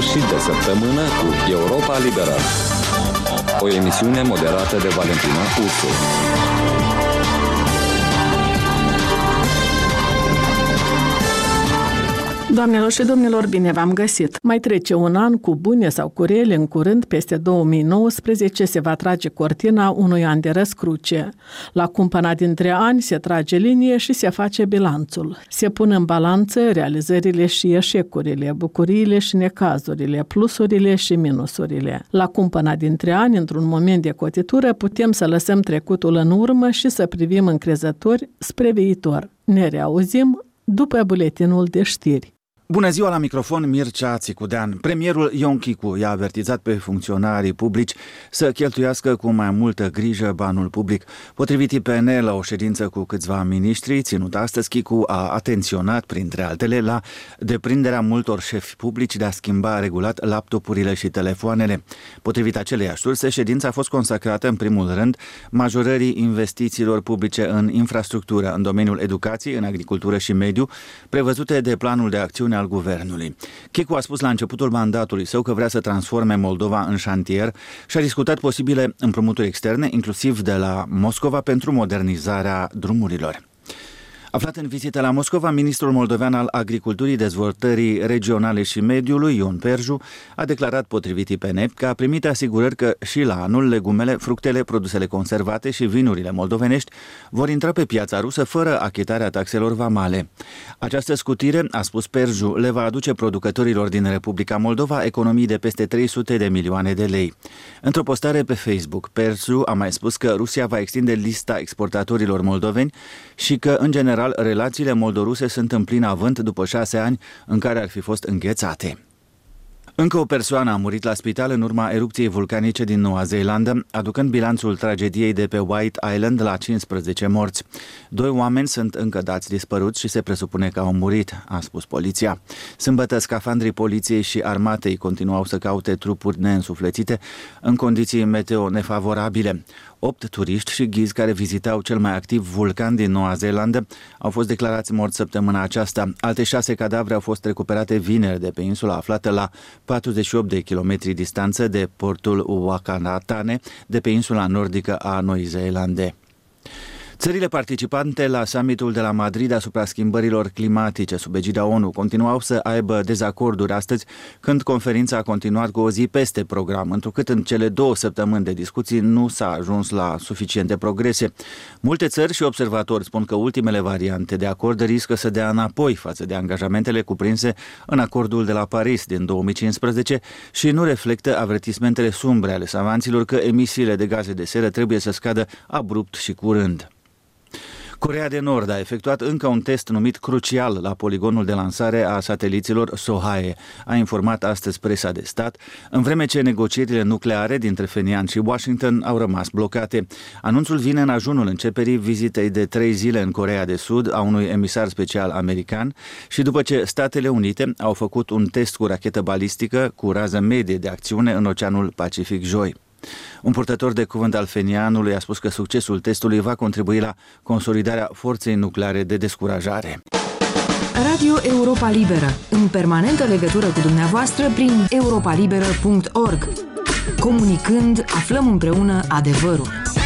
sfârșit de săptămână cu Europa Liberă. O emisiune moderată de Valentina Ursu. Doamnelor și domnilor, bine v-am găsit! Mai trece un an cu bune sau cu rele, în curând, peste 2019, se va trage cortina unui an de răscruce. La cumpăna dintre ani se trage linie și se face bilanțul. Se pun în balanță realizările și eșecurile, bucuriile și necazurile, plusurile și minusurile. La cumpăna dintre ani, într-un moment de cotitură, putem să lăsăm trecutul în urmă și să privim încrezători spre viitor. Ne reauzim după buletinul de știri. Bună ziua, la microfon Mircea Țicudean. Premierul Ion Chicu i-a avertizat pe funcționarii publici să cheltuiască cu mai multă grijă banul public. Potrivit IPN, la o ședință cu câțiva miniștri ținută astăzi, Chicu a atenționat, printre altele, la deprinderea multor șefi publici de a schimba regulat laptopurile și telefoanele. Potrivit aceleiași surse, ședința a fost consacrată în primul rând majorării investițiilor publice în infrastructură, în domeniul educației, în agricultură și mediu, prevăzute de planul de acțiune al guvernului. Chicu a spus la începutul mandatului său că vrea să transforme Moldova în șantier și a discutat posibile împrumuturi externe, inclusiv de la Moscova, pentru modernizarea drumurilor. Aflat în vizită la Moscova, ministrul moldovean al Agriculturii, Dezvoltării Regionale și Mediului, Ion Perju, a declarat, potrivit IPN, că a primit asigurări că și la anul legumele, fructele, produsele conservate și vinurile moldovenești vor intra pe piața rusă fără achitarea taxelor vamale. Această scutire, a spus Perju, le va aduce producătorilor din Republica Moldova economii de peste 300 de milioane de lei. Într-o postare pe Facebook, Perju a mai spus că Rusia va extinde lista exportatorilor moldoveni și că, în general, relațiile moldoruse sunt în plin avânt după 6 ani în care ar fi fost înghețate. Încă o persoană a murit la spital în urma erupției vulcanice din Noua Zeelandă, aducând bilanțul tragediei de pe White Island la 15 morți. 2 oameni sunt încă dați dispăruți și se presupune că au murit, a spus poliția. Sâmbătă, scafandrii poliției și armatei continuau să caute trupuri neînsuflețite în condiții meteo nefavorabile. 8 turiști și ghizi care vizitau cel mai activ vulcan din Noua Zeelandă au fost declarați morți săptămâna aceasta. Alte 6 cadavre au fost recuperate vineri de pe insula aflată la 48 de kilometri distanță de portul Whakatane, de pe insula nordică a Noii Zeelande. Țările participante la summitul de la Madrid asupra schimbărilor climatice sub egida ONU continuau să aibă dezacorduri astăzi, când conferința a continuat cu o zi peste program, întrucât în cele 2 săptămâni de discuții nu s-a ajuns la suficiente progrese. Multe țări și observatori spun că ultimele variante de acord riscă să dea înapoi față de angajamentele cuprinse în acordul de la Paris din 2015 și nu reflectă avertismentele sumbre ale savanților că emisiile de gaze de seră trebuie să scadă abrupt și curând. Coreea de Nord a efectuat încă un test numit crucial la poligonul de lansare a sateliților Sohae, a informat astăzi presa de stat, în vreme ce negocierile nucleare dintre Phenian și Washington au rămas blocate. Anunțul vine în ajunul începerii vizitei de 3 zile în Coreea de Sud a unui emisar special american și după ce Statele Unite au făcut un test cu rachetă balistică cu rază medie de acțiune în Oceanul Pacific joi. Un purtător de cuvânt al Phenianului a spus că succesul testului va contribui la consolidarea forței nucleare de descurajare. Radio Europa Liberă, în permanentă legătură cu dumneavoastră prin europalibera.org. Comunicând, aflăm împreună adevărul.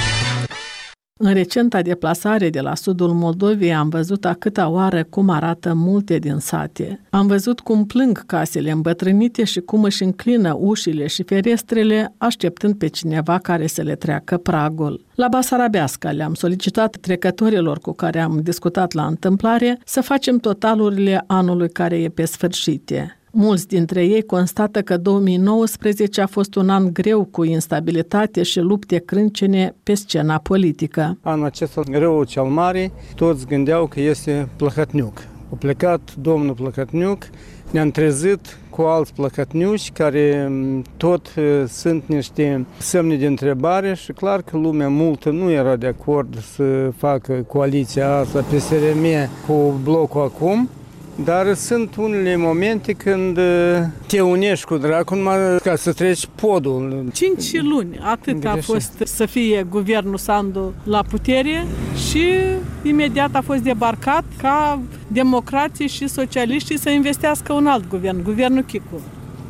În recenta deplasare de la sudul Moldovei am văzut a câta oară cum arată multe din sate. Am văzut cum plâng casele îmbătrânite și cum își înclină ușile și ferestrele, așteptând pe cineva care să le treacă pragul. La Basarabeasca le-am solicitat trecătorilor cu care am discutat la întâmplare să facem totalurile anului care e pe sfârșite. Mulți dintre ei constată că 2019 a fost un an greu cu instabilitate și lupte crâncene pe scena politică. Anul acesta greu cel mare, toți gândeau că este Plăhătniuc. A plecat domnul Plăhătniuc, ne-am trezit cu alți plăhătniuși care tot sunt niște semne de întrebare și clar că lumea multă nu era de acord să facă coaliția asta PSRM cu blocul acum. Dar sunt unele momente când te unești cu dracul numai ca să treci podul. 5 luni, atât a fost să fie guvernul Sandu la putere și imediat a fost debarcat ca democrații și socialiștii să investească un alt guvern, guvernul Chicu.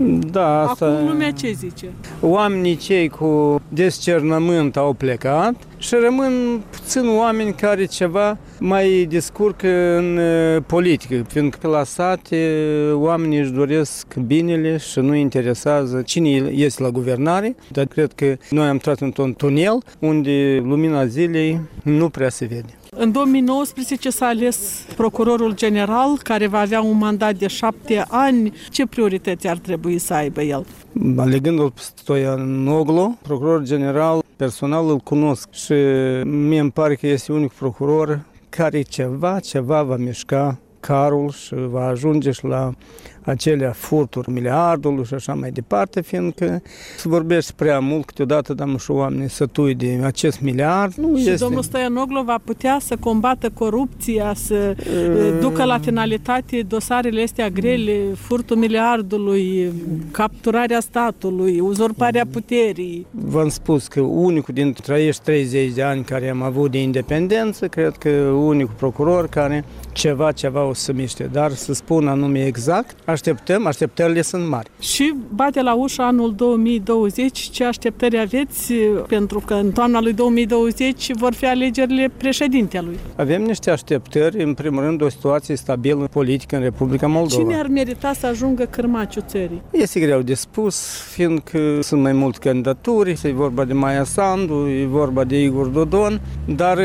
Da, asta... Acum lumea ce zice? Oamenii cei cu discernământ au plecat și rămân puțin oameni care ceva mai descurcă în politică, fiindcă la sate oamenii își doresc binele și nu interesează cine este la guvernare, dar cred că noi am intrat într-un tunel unde lumina zilei nu prea se vede. În 2019 s-a ales procurorul general, care va avea un mandat de 7 ani. Ce priorități ar trebui să aibă el? Alegându-l pe Stoianoglu, procuror general, personal îl cunosc și mie îmi pare că este unic procuror care ceva va mișca carul și va ajunge și la acelea furturi miliardului și așa mai departe, fiindcă se vorbește prea mult câteodată, dar și oamenii sătui de acest miliard. Nu și este... domnul Stoianoglu va putea să combată corupția, să ducă la finalitate dosarele astea grele, furtul miliardului, capturarea statului, uzurparea puterii. V-am spus că unicul dintre acești 30 de ani care am avut de independență, cred că unicul procuror care ceva o să miște, dar să spun anume exact, așteptările sunt mari. Și bate la ușă anul 2020, ce așteptări aveți? Pentru că în toamna lui 2020 vor fi alegerile președintelui. Avem niște așteptări, în primul rând o situație stabilă politică în Republica Moldova. Cine ar merita să ajungă cârmaciul țării? Este greu de spus, fiindcă sunt mai multe candidaturi, e vorba de Maia Sandu, e vorba de Igor Dodon, dar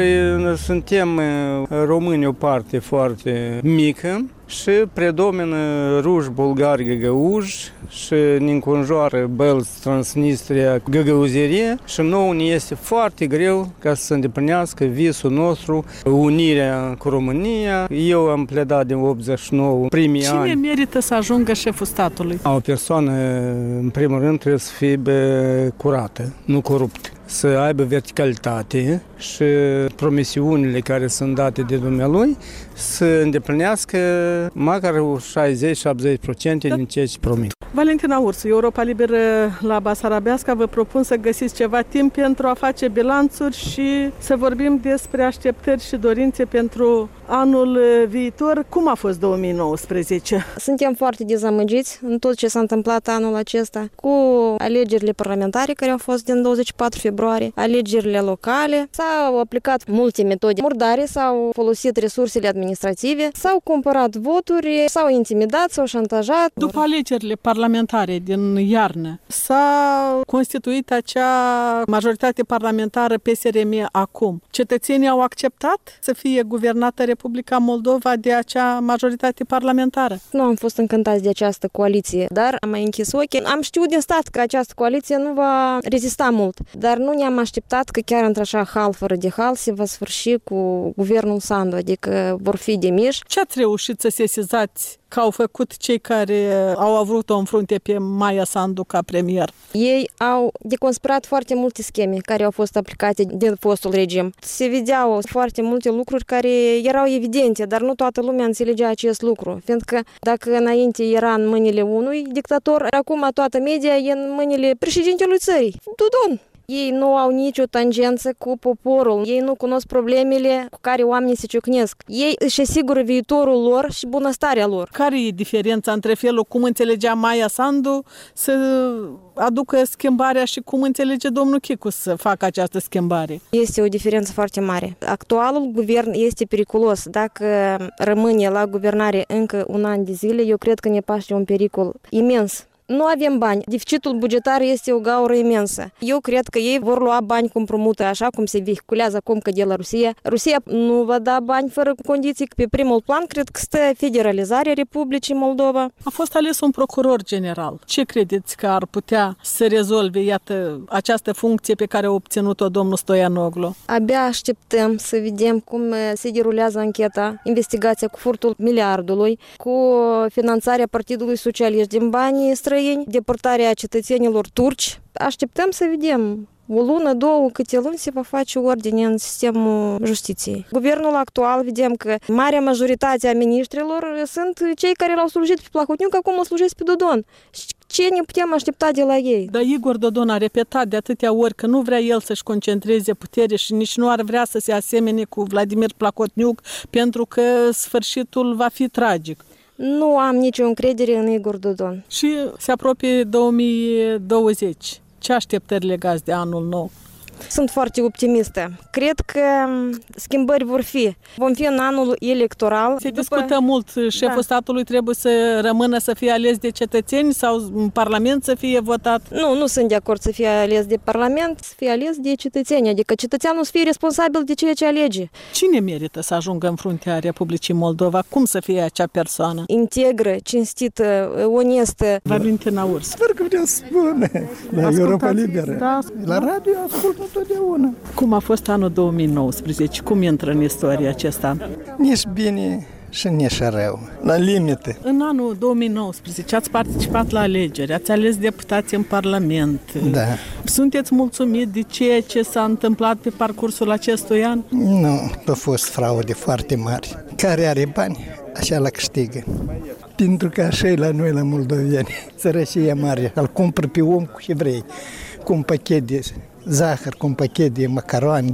suntem români o parte foarte mică și predomină ruși, bulgari, găgăuși și ne înconjoară Bălți, Transnistria, găgăuzerie și nouă ne este foarte greu ca să se îndeplinească visul nostru, unirea cu România. Eu am pledat din 89, primii ani. Cine merită să ajungă șeful statului? O persoană, în primul rând, trebuie să fie curată, nu coruptă. Să aibă verticalitate și promisiunile care sunt date de dumnealui să îndeplinească măcar 60-70% din ceea ce promit. Valentina Ursu, Europa Liberă la Basarabeasca, vă propun să găsiți ceva timp pentru a face bilanțuri și să vorbim despre așteptări și dorințe pentru anul viitor. Cum a fost 2019? Suntem foarte dezamăgiți în tot ce s-a întâmplat anul acesta cu alegerile parlamentare care au fost din 24 februarie, alegerile locale. S-au aplicat multe metode murdare, s-au folosit resursele administrative, s-au cumpărat voturi, s-au intimidat, s-au șantajat. După alegerile parlamentare din iarnă, s-a constituit acea majoritate parlamentară PSRM acum. Cetățenii au acceptat să fie guvernată Republica Moldova de acea majoritate parlamentară? Nu am fost încântați de această coaliție, dar am mai închis ochii. Am știut din stat că această coaliție nu va rezista mult, dar nu ne-am așteptat că chiar într-așa hal fără de hal se va sfârși cu guvernul Sandu, adică vor fi demiși. Ce ați reușit să sesizați că au făcut cei care au avut-o în frunte pe Maia Sandu ca premier? Ei au deconspirat foarte multe scheme care au fost aplicate din fostul regim. Se vedeau foarte multe lucruri care erau evidente, dar nu toată lumea înțelegea acest lucru. Fiindcă dacă înainte era în mâinile unui dictator, acum toată media e în mâinile președintelui țării, Dodon. Ei nu au nicio tangență cu poporul, ei nu cunosc problemele cu care oamenii se ciocnesc. Ei își asigură viitorul lor și bunăstarea lor. Care e diferența între felul cum înțelegea Maia Sandu să aducă schimbarea și cum înțelege domnul Chicu să facă această schimbare? Este o diferență foarte mare. Actualul guvern este periculos. Dacă rămâne la guvernare încă un an de zile, eu cred că ne paște un pericol imens. Nu avem bani. Deficitul bugetar este o gaură imensă. Eu cred că ei vor lua bani cu împrumut, așa cum se vehiculează acum că de la Rusia. Rusia nu va da bani fără condiții. Pe primul plan, cred că stă federalizarea Republicii Moldova. A fost ales un procuror general. Ce credeți că ar putea să rezolve, iată, această funcție pe care a obținut-o domnul Stoianoglu? Abia așteptăm să vedem cum se derulează ancheta, investigația cu furtul miliardului, cu finanțarea Partidului Socialist din banii străini, deportarea cetățenilor turci. Așteptăm să vedem. O lună, două, câte luni se va face ordine în sistemul justiției. Guvernul actual, vedem că marea majoritate a miniștrilor sunt cei care l-au slujit pe Plahotniuc, acum îl slujesc pe Dodon. Ce ne putem aștepta de la ei? Dar Igor Dodon a repetat de atâtea ori că nu vrea el să-și concentreze putere și nici nu ar vrea să se asemene cu Vladimir Plahotniuc pentru că sfârșitul va fi tragic. Nu am nicio încredere în Igor Dodon. Și se apropie 2020. Ce așteptări legați de anul nou? Sunt foarte optimistă. Cred că schimbări vor fi. Vom fi în anul electoral. Se discută mult. Șeful statului trebuie să rămână să fie ales de cetățeni sau în Parlament să fie votat? Nu sunt de acord să fie ales de Parlament, să fie ales de cetățeni. Adică cetățeanul să fie responsabil de ceea ce alege. Cine merită să ajungă în fruntea Republicii Moldova? Cum să fie acea persoană? Integră, cinstită, onestă. Valentina Urs. Sper că vreau să spune la Europa Liberă. Da. La radio ascult întotdeauna. Cum a fost anul 2019? Cum intră în istorie acest an? Nici bine și nici rău. La limite. În anul 2019 ați participat la alegeri, ați ales deputați în Parlament. Da. Sunteți mulțumit de ceea ce s-a întâmplat pe parcursul acestui an? Nu, a fost fraude foarte mari. Care are bani, așa la câștigă. Pentru că așa e la noi, la moldoveni. Sărăcie mare. Îl cumpăr pe om cu ce vrei. Cu un pachet de zahăr, cu un pachet de macaroane,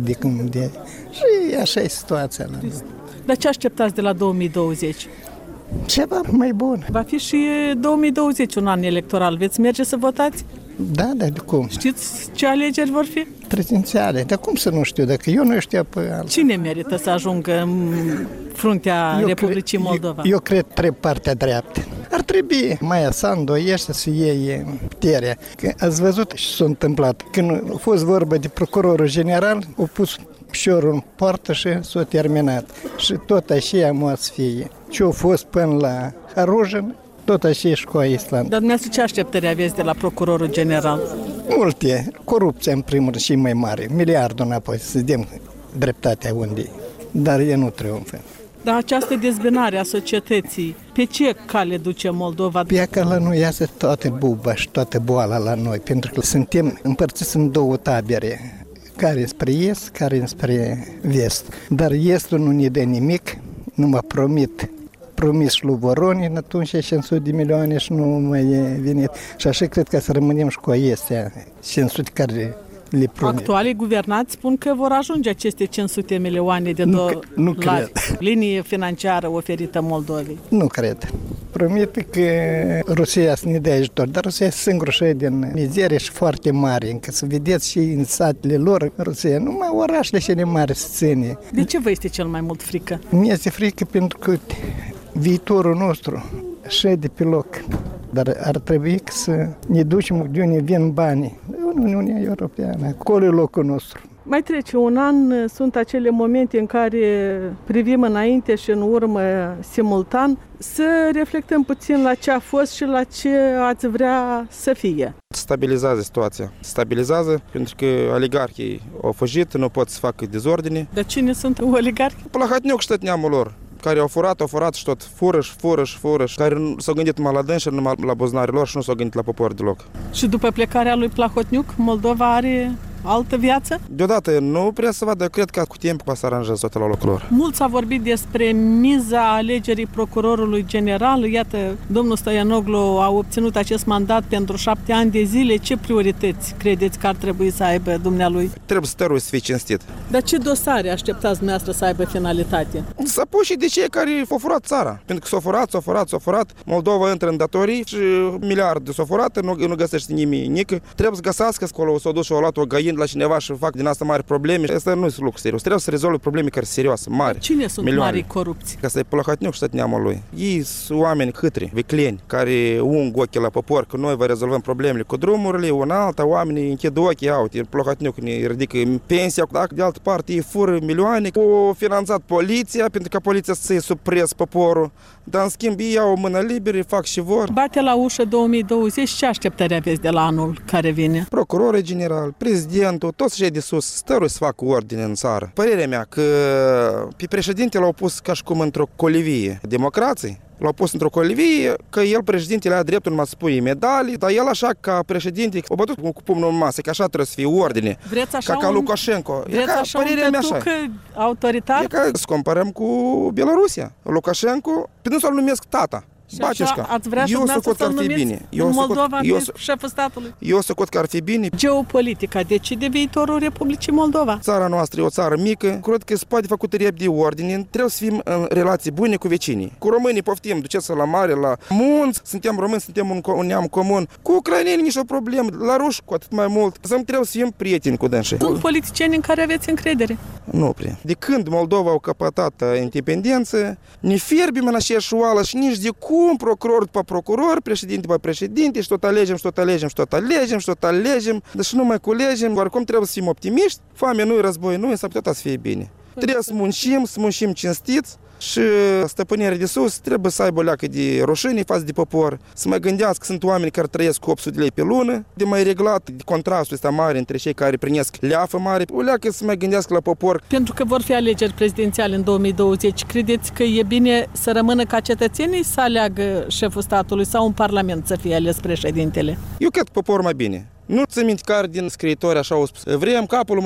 și așa e situația la noi. Dar ce așteptați de la 2020? Ceva mai bun. Va fi și 2020 un an electoral. Veți merge să votați? Da, de cum? Știți ce alegeri vor fi? Prezidențiale. Dar cum să nu știu? Dacă eu nu știu pe alții. Cine merită să ajungă în fruntea Republicii Moldova? Eu cred partea dreaptă. Ar trebui Maia Sandu ăștia să iei puterea. Că ați văzut ce s-a întâmplat. Când a fost vorba de procurorul general, a pus piciorul în poartă și s-a terminat. Și tot așa am să fie. Ce a fost până la Harujin, tot așa e școala Island. Dar dumneavoastră ce așteptări aveți de la procurorul general? Multe. Corupția în primul rând și mai mare. Miliardul înapoi să dăm dreptatea unde. Dar e nu triumfă. Dar această dezbinare a societății, pe ce cale duce Moldova? Pe că la noi iasă toată buba și toată boala la noi, pentru că suntem împărțiți în două tabere, care spre est, care spre vest. Dar estul nu ne dă nimic, numai promis lui Voronin, atunci 500 de milioane și nu mai e venit. Și așa cred că să rămânem și cu astea 500 care le promit. Actualii guvernați spun că vor ajunge aceste 500 milioane de dolari, linie financiară oferită Moldovei. Nu cred. Promit că Rusia să ne dea ajutor, dar Rusia singur și din mizerie și foarte mare, încă să vedeți și în satele lor, Rusia, numai orașele cele mari să ține. De ce vă este cel mai mult frică? Mi este frică pentru că viitorul nostru și de pe loc. Dar ar trebui să ne ducem de unde vin banii. În Uniunea Europeană, acolo e locul nostru. Mai trece un an, sunt acele momente în care privim înainte și în urmă simultan, să reflectăm puțin la ce a fost și la ce ați vrea să fie. Stabilizează situația. Stabilizează pentru că oligarhii au fugit, nu pot să facă dezordine. Dar cine sunt oligarhi? Plahotniuc și tot neamul lor, care au furat și tot fură și care s-au gândit numai la dânsi și numai la buzunare lor și nu s-au gândit la popor deloc. Și după plecarea lui Plahotniuc, Moldova are altă viață? Deodată nu prea să vadă, eu cred că cu timp va să aranjează toate la locul lor. Mult s-a vorbit despre miza alegerii procurorului general. Iată, domnul Stoianoglu a obținut acest mandat pentru 7 ani de zile. Ce priorități credeți că ar trebui să aibă dumnealui? Trebuie stărul să fie cinstit. Dar ce dosare așteptați dumneavoastră să aibă finalitate? Să puși de cei care au furat țara. Pentru că s-au furat. Moldova intră în datorii și miliarde s-au furat, nu găsește nimic. Trebuie să găsească acolo, s-au dus și au luat o găină la cineva și fac din asta mari probleme. Asta nu sunt lucru serios. Trebuie să rezolve probleme care sunt serioase, mari. Cine sunt milioane. Mari corupți? Că asta e Plahotniuc și tot neamul lui. Ei sunt oameni hâtri, vicleni, care ung ochii la popor, că noi vă rezolvăm problemele cu drumurile, una alta, oamenii închid ochii, uite, Plahotniuc ne ridică pensia, dacă de altă parte ei fură milioane, au finanțat poliția, pentru că poliția să-i supres poporul, dar în schimb ei au o mână liberă, fac și vor. Bate la ușă 2020, ce așteptări aveți de la anul care vine? Procurorul general, prezidentul, toți cei de sus, stărul să facă ordine în țară. Părerea mea că pe președinte l-au pus ca și cum într-o colivie democrației. L-au pus într-o colivie, că el, președintele, a dreptul numai să pui medalii, dar el așa, ca președinte, a bătut cu pumnul în masă, că așa trebuie să fie ordine. Vreți așa ca Lukashenko. Vreți așa un tătuc autoritar? E ca să comparăm cu Belarusia. Lukashenko, pe nu să-l numesc tata. Baceșca. Ați vrea și dumneavoastră să-l numiți în Moldova șeful statului? Eu socot că ar fi bine. Geopolitica decide viitorul Republicii Moldova. Țara noastră e o țară mică, cred că se poate făcut repede ordine, trebuie să fim în relații bune cu vecinii. Cu românii poftim, duceți la mare, la munți, suntem români, suntem un neam comun. Cu ucraineni nici o problemă, la ruși cu atât mai mult. Trebuie să fim prieteni cu dânsii. Sunt politicieni în care aveți încredere? Nu prea. De când Moldova au căpătat independență, ne fierbim în aceeași oală și nici de cum procuror după procuror, președinte după președinte și tot alegem, și tot alegem, și tot alegem, și tot alegem, dar și nu mai culegem. Oricum trebuie să fim optimiști, foame nu-i, război nu-i, s-ar putea să fie bine. Trebuie să muncim cinstiți și stăpânirea de sus trebuie să aibă o leacă de rușine față de popor, să mai gândească că sunt oameni care trăiesc cu 800 de lei pe lună, de mai reglat de contrastul ăsta mare între cei care primesc leafă mare, o leacă să mai gândească la popor. Pentru că vor fi alegeri prezidențiale în 2020, credeți că e bine să rămână ca cetățenii să aleagă șeful statului sau un parlament să fie ales președintele? Eu cred că poporul mai bine. Nu ți minte care din scriitori așa au spus, vrem capul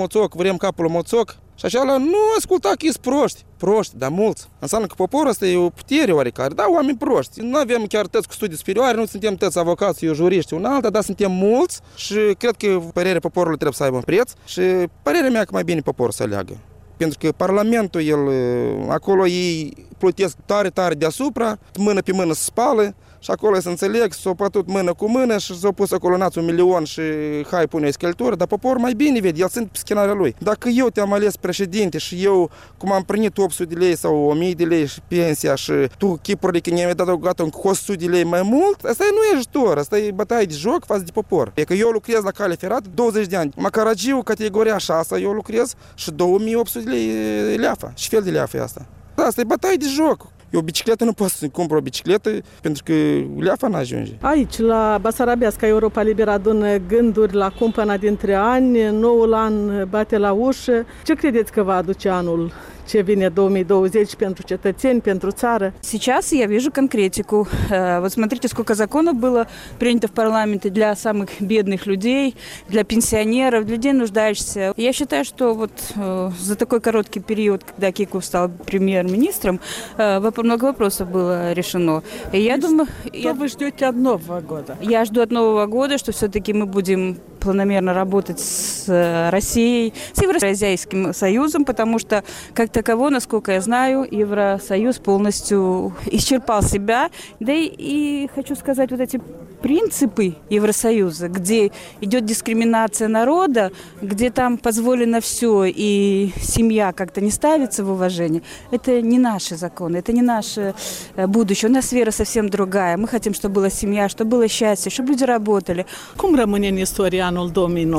moțoc, și așa nu asculta că ești proști, dar mulți. Înseamnă că poporul ăsta e o putere oarecare, da, oameni proști. Nu avem chiar tăți cu studii superioare, nu suntem tăți avocați, eu juriști, un alta, dar suntem mulți și cred că părerea poporului trebuie să aibă un preț și părerea mea că mai bine poporul să aleagă. Pentru că Parlamentul, acolo ei plătesc tare deasupra, mână pe mână se spală, și acolo să înțeleg, s-au pătut mână cu mână și s-au pus acolo 1.000.000 și hai pune o scheltură, dar poporul mai bine vede, el sunt pe schenarea lui. Dacă eu te-am ales președinte și eu, cum am primit 800 de lei sau 1.000 de lei și pensia și tu chipurile că ne-ai dat gata în 100 de lei mai mult, asta nu e ajutor, asta e bătaie de joc față de popor. E că eu lucrez la cale ferată 20 de ani, Macaragiu, categoria 6, eu lucrez și 2.800 de lei leafa. Și fel de leafă e asta. Asta e bătaie de joc. Eu bicicletă nu pot să cumpăr o bicicletă pentru că leafa n-ajunge. Aici, la Basarabeasca, Europa Liberă adună gânduri la cumpăna dintre ani, noul an bate la ușă. Ce credeți că va aduce anul ce vine 2020 pentru cetățeni, pentru țарă? Сейчас я вижу конкретику. Вот смотрите, сколько законов было принято в парламенте для самых бедных людей, для пенсионеров, для людей нуждающихся. Я считаю, что вот за такой короткий период, когда Киков стал премьер-министром, много вопросов было решено. И я думаю... Что вы ждете от Нового года? Я жду от Нового года, что все-таки мы будем планомерно работать с Россией, с Евразийским союзом, потому что, как таково, насколько я знаю, Евросоюз полностью исчерпал себя. Да и хочу сказать, вот эти принципы Евросоюза, где идет дискриминация народа, где там позволено все, и семья как-то не ставится в уважение, это не наши законы, это не наше будущее. У нас вера совсем другая. Мы хотим, чтобы была семья, чтобы было счастье, чтобы люди работали. Cum rămâne în istorie anul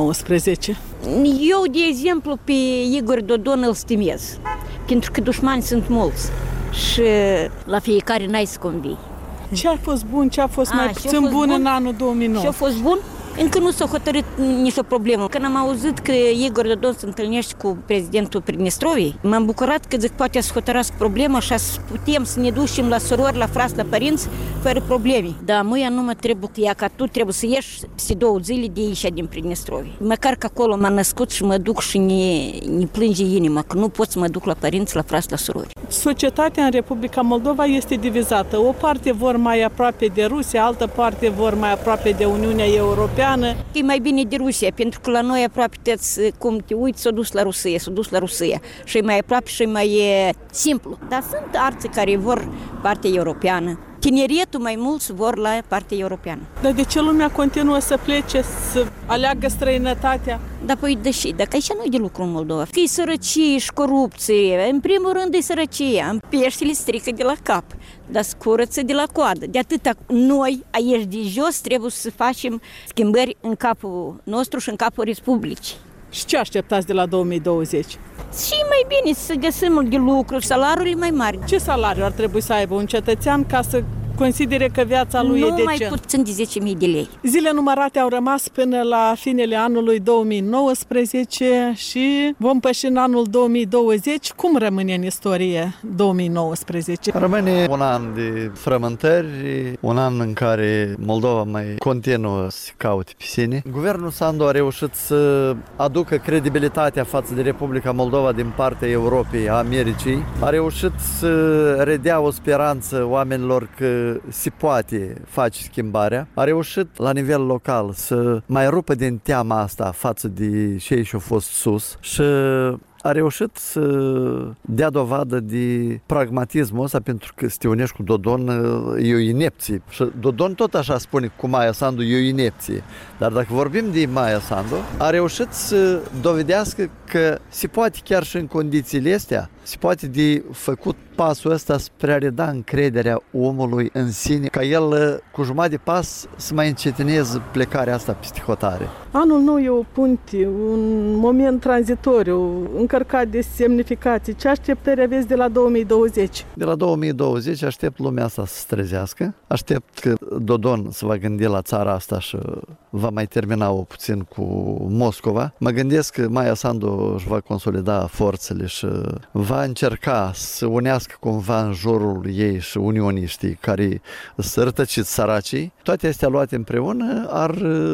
2019? Eu, de exemplu, pe Igor Dodon îl stimez, pentru că dușmani sunt mulți și la fiecare n-ai să convii. Ce a fost bun, ce a fost mai puțin bun în anul 2009? Ce a fost bun? Încă nu s-a hotărât nicio problemă. Când am auzit că Igor Dodon se întâlnește cu prezidentul Pridnestriei, m-am bucurat că zic, poate să hotărască problema și să putem să ne ducem la surori, la frați, la părinți, fără probleme. Dar mâine nu mă trebuie că ea, ca tu trebuie să ieși peste 2 zile de aici din Pridnestriei. Măcar că acolo m-am născut și mă duc și ne plânge inima, că nu pot să mă duc la părinți, la frați, la surori. Societatea în Republica Moldova este divizată. O parte vor mai aproape de Rusia, altă parte vor mai aproape de Uniunea Europeană. E mai bine de Rusia, pentru că la noi aproape toți, cum te uiți, s-a dus la Rusia. Și e mai aproape și mai simplu. Dar sunt alții care vor partea europeană. Tineretul mai mulți vor la partea europeană. Dar de ce lumea continuă să plece, să aleagă străinătatea? Da, păi deși, dacă aici nu e de lucru în Moldova. Că e sărăcie și corupție. În primul rând e sărăcia. Peștele strică de la cap, dar scurăță de la coadă. De atâta noi, aici de jos, trebuie să facem schimbări în capul nostru și în capul Republicii. Și ce așteptați de la 2020? Și mai bine să găsim de lucru, salariul mai mari. Ce salariu ar trebui să aibă un cetățean ca să considere că viața lui e decent? Nu mai puțin de 10.000 de lei. Zile numărate au rămas până la finele anului 2019 și vom păși în anul 2020. Cum rămâne în istorie 2019? Rămâne un an de frământări, un an în care Moldova mai continuă să caute pe sine. Guvernul Sandu a reușit să aducă credibilitatea față de Republica Moldova din partea Europei, a Americii. A reușit să redea o speranță oamenilor că că se poate face schimbarea. A reușit la nivel local să mai rupă din teama asta față de cei ce au fost sus și a reușit să dea dovadă de pragmatismul ăsta, pentru că să te unești cu Dodon e o inepție. Și Dodon tot așa spune cu Maia Sandu, e o inepție. Dar dacă vorbim de Maia Sandu, a reușit să dovedească că se poate chiar și în condițiile astea, se poate de făcut pasul ăsta spre a reda încrederea omului în sine, ca el cu jumătate de pas să mai încetineze plecarea asta peste hotare. Anul nou e o punte, un moment tranzitoriu, încărcat de semnificații. Ce așteptări aveți de la 2020? De la 2020 aștept lumea asta să se trezească, aștept că Dodon se va gândi la țara asta și va mai termina-o puțin cu Moscova. Mă gândesc că Maia Sandu își va consolida forțele și va încerca să unească cumva în jurul ei și unioniștii care sunt rătăciți săracii. Toate astea luate împreună ar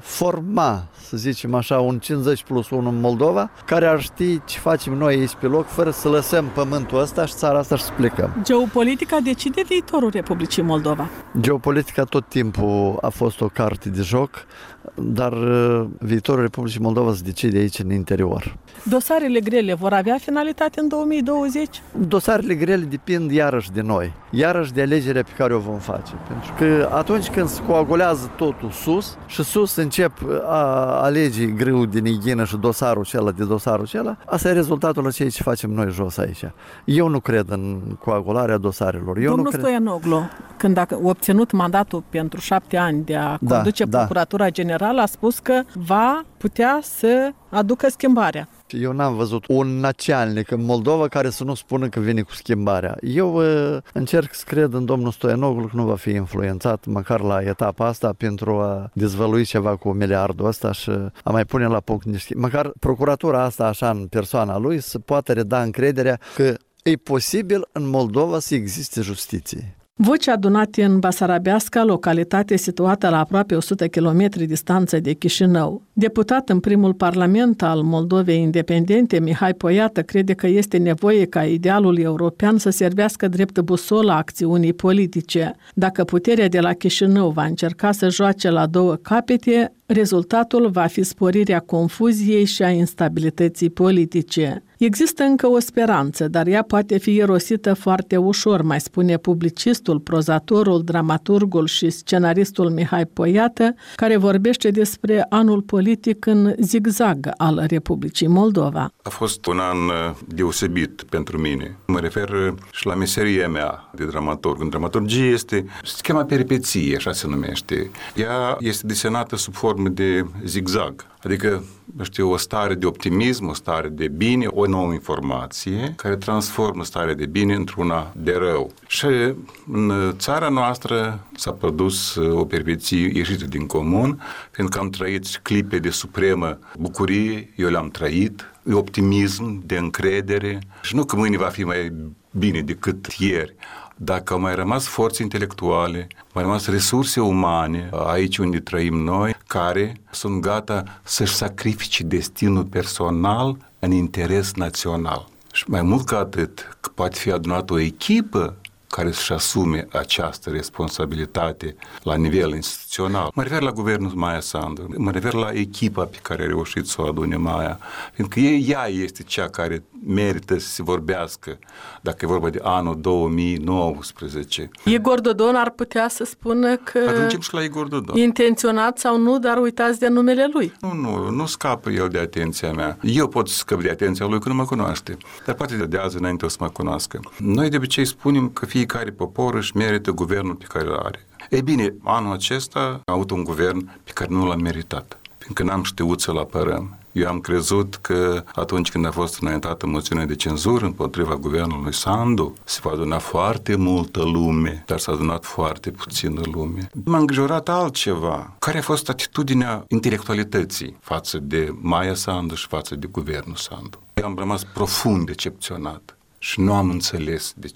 forma, să zicem așa, un 50+1 în Moldova, care ar ști ce facem noi aici pe loc, fără să lăsăm pământul ăsta și țara asta și să plecăm. Geopolitica decide viitorul Republicii Moldova. Geopolitica tot timpul a fost o carte de joc, dar viitorul Republicii Moldova se decide aici în interior. Dosarele grele vor avea finalitate în 2020? Dosarele grele depind iarăși de noi, iarăși de alegerea pe care o vom face. Pentru că atunci când se coagulează totul sus și sus încep a alege grâu din ighină și dosarul acela, asta e rezultatul la ceea ce facem noi jos aici. Eu nu cred în coagularea dosarelor. Domnul Stoianoglu, când a obținut mandatul pentru 7 ani de a conduce Procuratura Generală, a spus că va putea să aducă schimbarea. Eu n-am văzut un naționalnic în Moldova care să nu spună că vine cu schimbarea. Eu încerc să cred în domnul Stoianoglu că nu va fi influențat măcar la etapa asta pentru a dezvălui ceva cu miliardul ăsta și a mai pune la punct niște... Măcar procuratura asta așa în persoana lui să poată reda încrederea că e posibil în Moldova să existe justiție. Voci adunate în Basarabeasca, localitate situată la aproape 100 km distanță de Chișinău. Deputat în primul parlament al Moldovei Independente, Mihai Poiată crede că este nevoie ca idealul european să servească drept busolă acțiunii politice. Dacă puterea de la Chișinău va încerca să joace la două capete, rezultatul va fi sporirea confuziei și a instabilității politice. Există încă o speranță, dar ea poate fi irosită foarte ușor, mai spune publicistul, prozatorul, dramaturgul și scenaristul Mihai Poiată, care vorbește despre anul politic în zigzag al Republicii Moldova. A fost un an deosebit pentru mine. Mă refer și la meseria mea de dramaturg. În dramaturgie este schema peripeție, așa se numește. Ea este desenată sub formă de zigzag. Adică, o stare de optimism, o stare de bine, o nouă informație care transformă starea de bine într-una de rău. Și în țara noastră s-a produs o peripeție ieșită din comun, pentru că am trăit clipe de supremă bucurie, eu le-am trăit, optimism, de încredere și nu că mâine va fi mai bine decât ieri. Dacă au mai rămas forțe intelectuale, mai rămas resurse umane aici unde trăim noi, care sunt gata să-și sacrifice destinul personal în interes național. Și mai mult ca atât, că poate fi adunată o echipă care să-și asume această responsabilitate la nivel instituțional. Mă refer la guvernul Maia Sandu, mă refer la echipa pe care a reușit să o adune Maia, pentru că ea este cea care merită să se vorbească, dacă e vorba de anul 2019. Igor Dodon ar putea să spună că ajungem și la Igor Dodon. Intenționat sau nu, dar uitați de numele lui. Nu scapă el de atenția mea. Eu pot să scap de atenția lui că nu mă cunoaște, dar poate de azi înainte o să mă cunoască. Noi de obicei spunem că fiecare popor își merită guvernul pe care îl are. Ei bine, anul acesta am avut un guvern pe care nu l-am meritat, pentru că n-am știut să-l apărăm. Eu am crezut că atunci când a fost înaintată moțiunea de cenzură împotriva guvernului Sandu, se va aduna foarte multă lume, dar s-a adunat foarte puțină lume. M-a îngrijorat altceva. Care a fost atitudinea intelectualității față de Maia Sandu și față de guvernul Sandu? Eu am rămas profund decepționat și nu am înțeles de ce.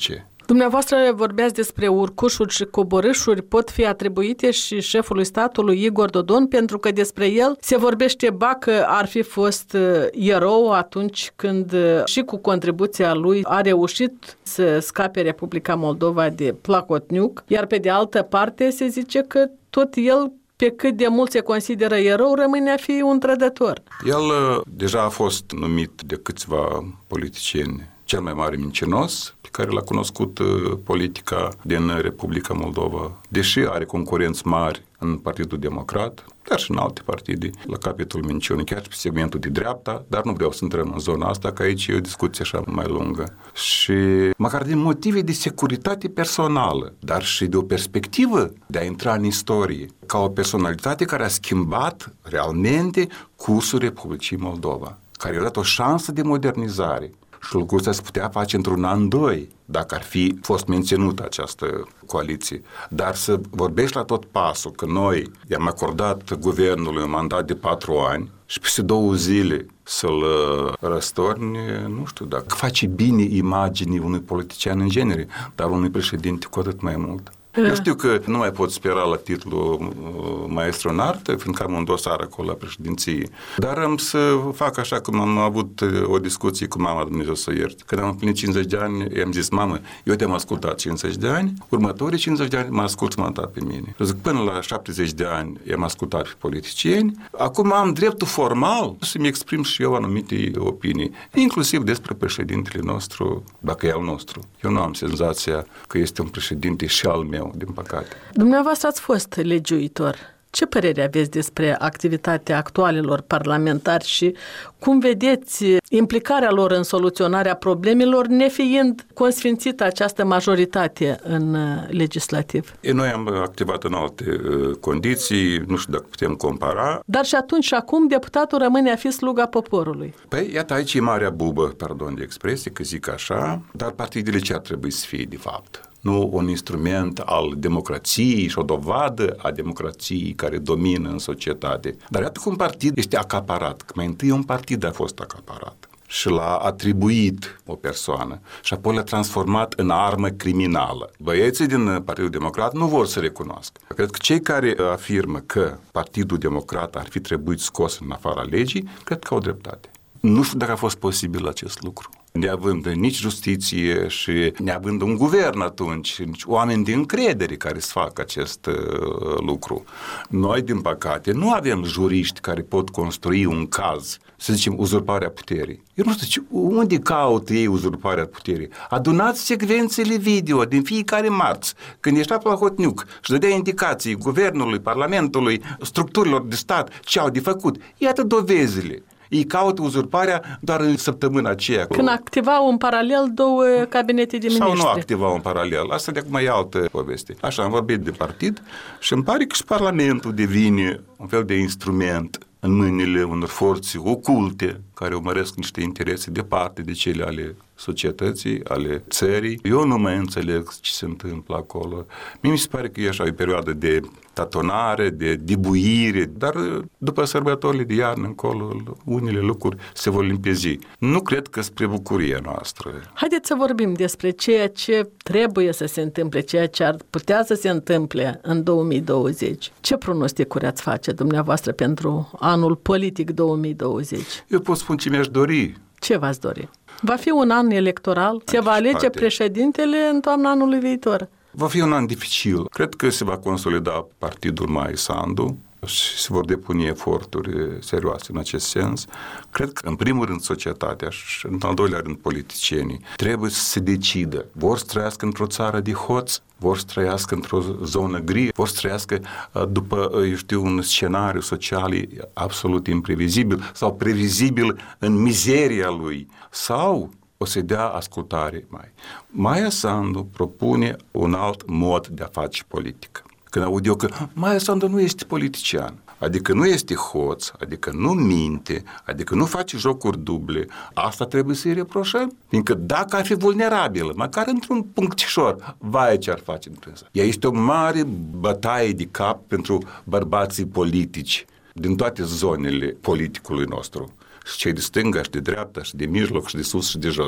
Dumneavoastră vorbeați despre urcușuri și coborâșuri, pot fi atribuite și șefului statului Igor Dodon, pentru că despre el se vorbește că ar fi fost erou atunci când și cu contribuția lui a reușit să scape Republica Moldova de Plahotniuc, iar pe de altă parte se zice că tot el, pe cât de mult se consideră erou, rămâne a fi un trădător. El deja a fost numit de câțiva politicieni cel mai mare mincinos pe care l-a cunoscut politica din Republica Moldova, deși are concurenți mari în Partidul Democrat, dar și în alte partide, la capitolul minciunii, chiar și pe segmentul de dreapta, dar nu vreau să intrăm în zona asta, că aici e o discuție așa mai lungă. Și măcar din motive de securitate personală, dar și de o perspectivă de a intra în istorie, ca o personalitate care a schimbat realmente cursul Republicii Moldova, care a dat o șansă de modernizare. Și lucrul ăsta se putea face într-un an, doi, dacă ar fi fost menținută această coaliție. Dar să vorbești la tot pasul că noi i-am acordat guvernului un mandat de 4 ani și peste 2 zile să-l răstorni, nu știu dacă face bine imaginii unui politician în genere, dar unui președinte cu atât mai mult. Eu știu că nu mai pot spera la titlul maestru în artă, fiindcă am un dosar acolo la președinție, dar am să fac așa cum am avut o discuție cu mama, Dumnezeu să ierte. Când am împlinit 50 de ani, i-am zis, mamă, eu te-am ascultat 50 de ani, următorii 50 de ani mă ascult mandat pe mine. Eu zic, până la 70 de ani i-am ascultat pe politicieni, acum am dreptul formal să-mi exprim și eu anumite opinii, inclusiv despre președintele nostru, dacă e al nostru. Eu nu am senzația că este un președinte și al meu, din păcate. Dumneavoastră ați fost legiuitor. Ce părere aveți despre activitatea actualilor parlamentari și cum vedeți implicarea lor în soluționarea problemelor, nefiind consfințită această majoritate în legislativ? Noi am activat în alte condiții, nu știu dacă putem compara. Dar și atunci și acum deputatul rămâne a fi sluga poporului. Păi, iată, aici e marea bubă, pardon de expresie, că zic așa, dar partidele ce ar trebui să fie, de fapt? Nu un instrument al democrației și o dovadă a democrației care domină în societate. Dar iată cum partid este acaparat, că mai întâi un partid a fost acaparat și l-a atribuit o persoană și apoi l-a transformat în armă criminală. Băieții din Partidul Democrat nu vor să recunoască. Cred că cei care afirmă că Partidul Democrat ar fi trebuit scos în afara legii, cred că au dreptate. Nu știu dacă a fost posibil acest lucru. Neavând nici justiție și neavând un guvern atunci, nici oameni de încredere care să facă acest lucru. Noi, din păcate, nu avem juriști care pot construi un caz, să zicem, uzurparea puterii. Eu nu știu, unde caută ei uzurparea puterii? Adunați secvențele video din fiecare marți, când ieșea Plahotniuc și dădea indicații guvernului, parlamentului, structurilor de stat ce au de făcut. Iată dovezile. Ei caută uzurparea doar în săptămâna aceea. Când activau în paralel 2 cabinete de miniștri. Sau nu activau în paralel. Asta de acum e altă poveste. Așa, am vorbit de partid și îmi pare că și Parlamentul devine un fel de instrument în mâinile unor forțe oculte care urmăresc niște interese departe de cele ale societății, ale țării. Eu nu mai înțeleg ce se întâmplă acolo. Mie mi se pare că e așa o perioadă de tatonare, de dibuire, dar după sărbătorile de iarnă încolo, unele lucruri se vor limpezi. Nu cred că spre bucuria noastră. Haideți să vorbim despre ceea ce trebuie să se întâmple, ceea ce ar putea să se întâmple în 2020. Ce pronosticuri ați face dumneavoastră pentru anul politic 2020? Eu pot spune ce mi-aș dori. Ce v-ați dori? Va fi un an electoral? Se va alege președintele în toamna anului viitor? Va fi un an dificil. Cred că se va consolida partidul Maia Sandu și se vor depune eforturi serioase în acest sens. Cred că, în primul rând, societatea și, în al doilea rând, politicienii trebuie să se decidă. Vor să trăiască într-o țară de hoți, vor să trăiască într-o zonă gri, vor să trăiască după, eu știu, un scenariu social absolut imprevizibil sau previzibil în mizeria lui, sau o să dea ascultare mai. Maia Sandu propune un alt mod de a face politică. Când aud eu că Maia Sandu nu este politician, adică nu este hoț, adică nu minte, adică nu face jocuri duble, asta trebuie să-i reproșăm. Fiindcă dacă ar fi vulnerabilă, măcar într-un punctișor, vai ce ar face întânsă. Ea este o mare bătaie de cap pentru bărbații politici din toate zonele politicului nostru. Și cei de stânga și de dreapta și de mijloc și de sus și de jos.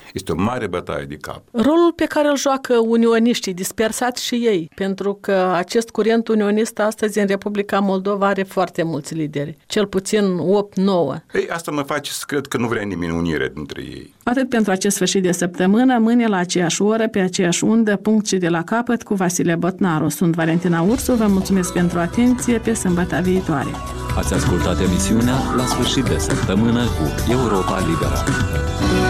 Este o mare bătaie de cap. Rolul pe care îl joacă unioniștii, dispersați și ei, pentru că acest curent unionist astăzi în Republica Moldova are foarte mulți lideri, cel puțin 8-9. Ei, asta mă face să cred că nu vrea nimeni unire dintre ei. Atât pentru acest sfârșit de săptămână, mâine la aceeași oră, pe aceeași undă, punct și de la capăt cu Vasile Botnaru. Sunt Valentina Ursu, vă mulțumesc pentru atenție, pe sâmbătă viitoare. Ați ascultat emisiunea La sfârșit de săptămână cu Europa Liberă.